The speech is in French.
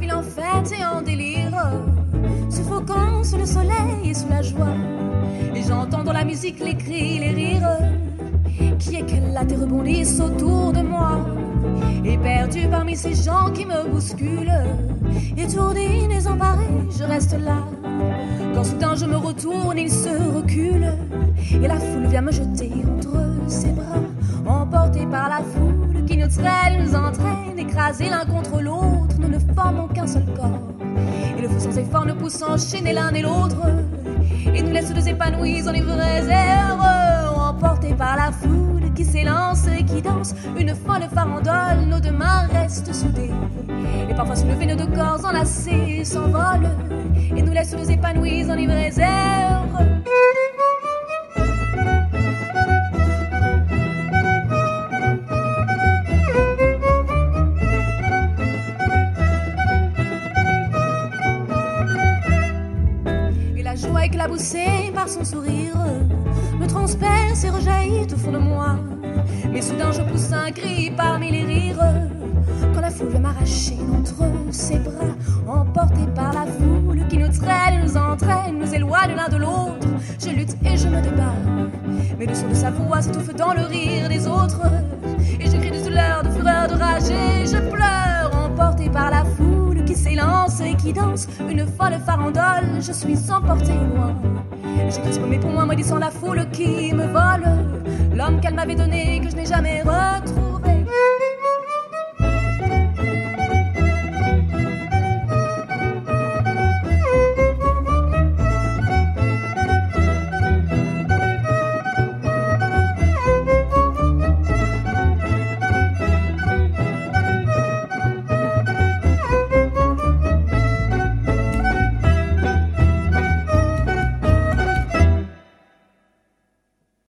il en fête et en délire, suffoquant sous le soleil et sous la joie. Et j'entends dans la musique les cris, les rires, qui éclatent et rebondissent autour de moi. Et perdu parmi ces gens qui me bousculent, étourdi, désemparé, je reste là. Quand soudain je me retourne, il se recule, et la foule vient me jeter entre ses bras. Emportés par la foule qui nous traîne, nous entraîne, écrasés l'un contre l'autre, nous ne formons qu'un seul corps. Et le feu sans effort nous pousse enchaîner l'un et l'autre, et nous laisse nous épanouis, enivrés et heureux. Emportés par la foule qui s'élance et qui danse, une folle farandole, nos deux mains restent soudées. Et parfois soulevés, nos deux corps enlacés s'envolent, et nous laisse nous épanouis, enivrés et heureux. Éclaboussé par son sourire, me transperce et rejaillit au fond de moi. Mais soudain je pousse un cri parmi les rires, quand la foule veut m'arracher entre ses bras. Emporté par la foule qui nous traîne, nous entraîne, nous éloigne l'un de l'autre, je lutte et je me débat. Mais le son de sa voix s'étouffe dans le rire des autres, et je crie de douleur, de fureur, de rage et je pleure. Emporté par la foule qui s'élance et qui danse, une folle farandole, je suis emporté loin. Je crispe mes poings, maudissant la foule qui me vole l'homme qu'elle m'avait donné, que je n'ai jamais retrouvé.